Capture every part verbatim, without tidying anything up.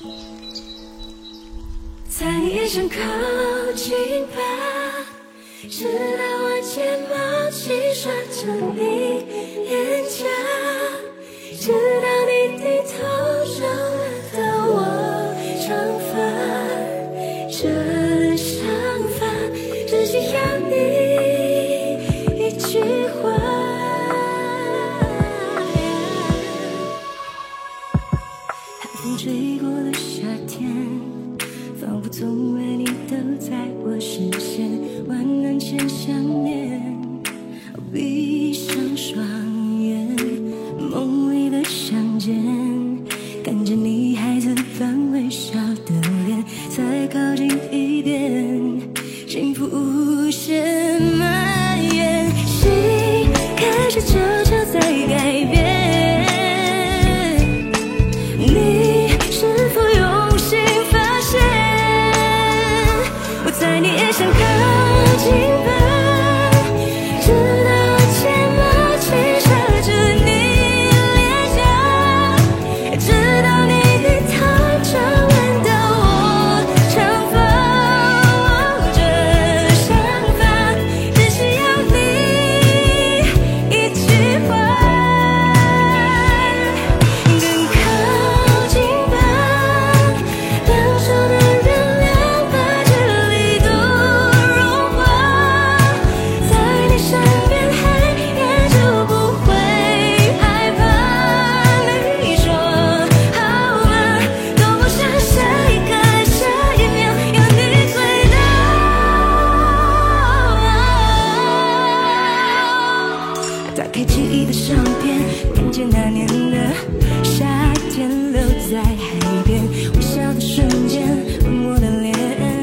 再也想靠近吧，直到我睫毛轻刷着你脸颊，直到你低头找得到我长发，这想法只需要你一句话。寒风吹过的夏天，仿佛从未你都在我视线，万难前想念，闭上双眼，梦里的相见，看着你孩子般微笑的脸，再靠近一点，幸福无限蔓延，心开始悄悄在改变。你也想靠近吧，直到我睫毛轻刷着你脸颊，直到你低头就闻到我长发，这想法只需要你一句话，更靠近吧，两手的人量把距离打开记忆的相片，看见那年的夏天，留在海边，微笑的瞬间，吻我的脸，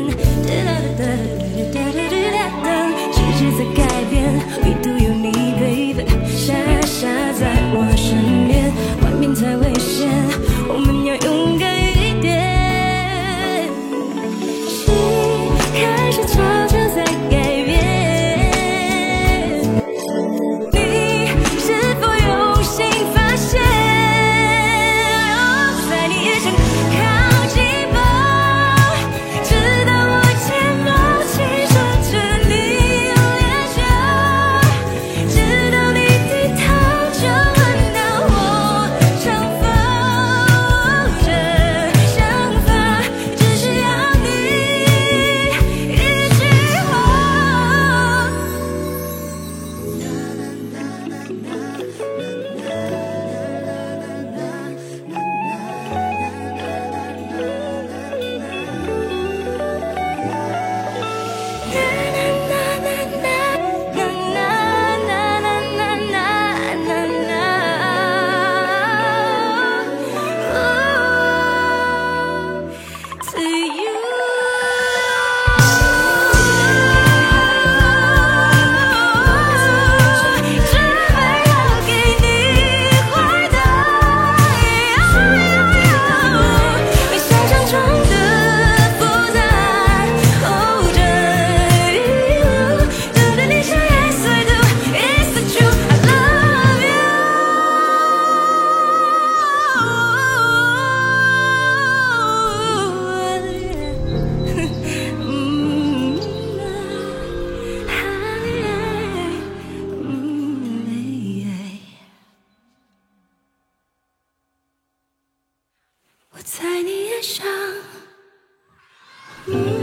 季节在改变，唯独有你 baby， 傻傻在我身边，外面太危险，我们要勇敢一点，心开始悄悄在改变。我在你眼上。